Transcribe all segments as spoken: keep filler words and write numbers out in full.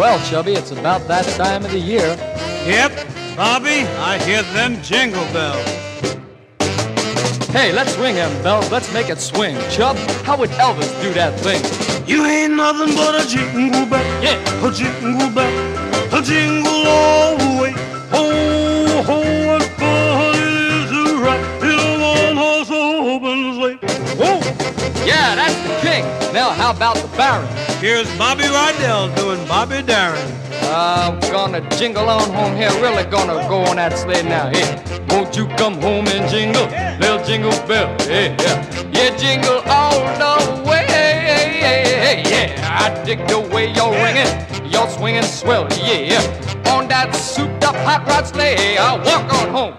Well, Chubby, it's about that time of the year. Yep, Bobby, I hear them jingle bells. Hey, let's ring them bells. Let's make it swing. Chub, how would Elvis do that thing? You ain't nothing but a jingle bell. Yeah. A jingle bell. A jingle all the way. Ho, ho, what fun it is to ride in a one-horse open sleigh. Oh, yeah, that's the king. Now, how about the baron? Here's Bobby Rydell doing Bobby Darin. I'm gonna jingle on home here. Really gonna go on that sleigh now. Yeah. Won't you come home and jingle, little jingle bell? Yeah, yeah, yeah, jingle all the way. Yeah, I dig the way you're ringing, you're swinging swell. Yeah, on that souped-up hot rod sleigh, I'll walk on home.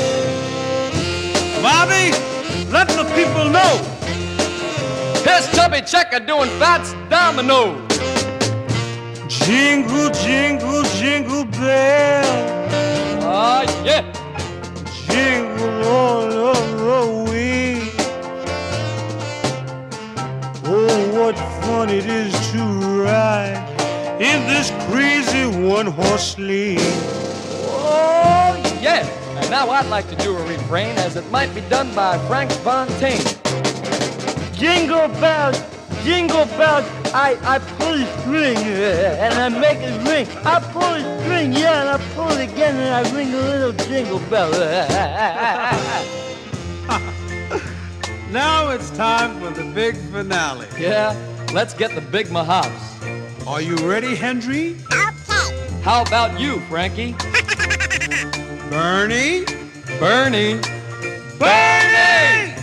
Bobby, let the people know. Here's Chubby Checker doing Fats Domino. Jingle, jingle, jingle bell. Ah, uh, yeah. Jingle all the way. Oh, what fun it is to ride in this crazy one-horse sleigh. Oh, yeah. And now I'd like to do a refrain as it might be done by Frank Fontaine. Jingle bells, jingle bells, I, I pull the string and I make it ring. I pull the string, yeah, and I pull it again and I ring a little jingle bell. Now it's time for the big finale. Yeah, let's get the big mahabs. Are you ready, Henry? Okay. How about you, Frankie? Bernie? Bernie? Bernie!